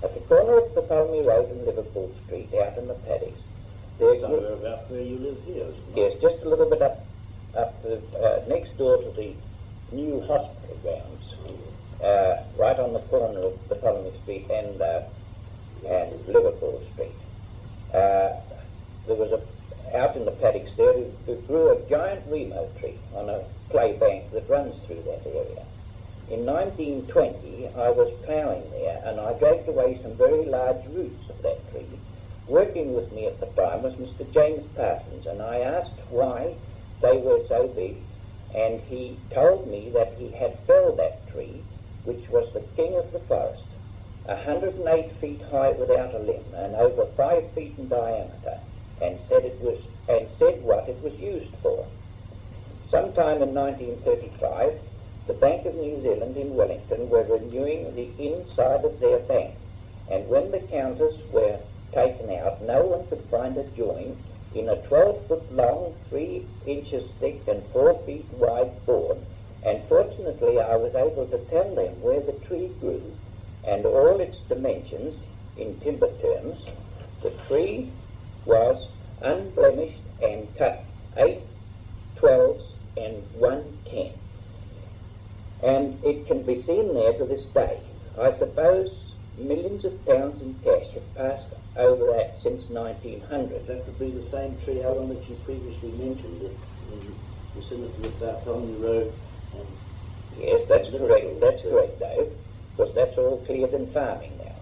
At the corner of Bartholomew Road and Liverpool Street, out in the paddocks, there Somewhere about where you live here, isn't it? yes, just a little bit up next door to the new hospital grounds, right on the corner of Bartholomew Street and Liverpool Street. There was out in the paddocks there, who grew a giant remo tree on a clay bank that runs through that area. In 1920, I was ploughing there, and I dragged away some very large roots of that tree. Working with me at the time was Mr. James Parsons, and I asked why they were so big, and he told me that he had felled that tree, which was the king of the forest, 108 feet high without a limb, and over 5 feet in diameter, and said what it was used for. Sometime in 1935, the Bank of New Zealand in Wellington were renewing the inside of their bank, and when the counters were taken out, no one could find a joint in a 12-foot long, 3 inches thick and 4 feet wide board, and fortunately I was able to tell them where the tree grew and all its dimensions in timber terms. The tree was unblemished and cut 8 12s and 1 10. And it can be seen there to this day. I suppose millions of pounds in cash have passed over that since 1900. That would be the same tree, Alan, that you previously mentioned, in the vicinity of Bartholomew Road. Yes, that's correct. That's correct, Dave. Because that's all cleared and farming now.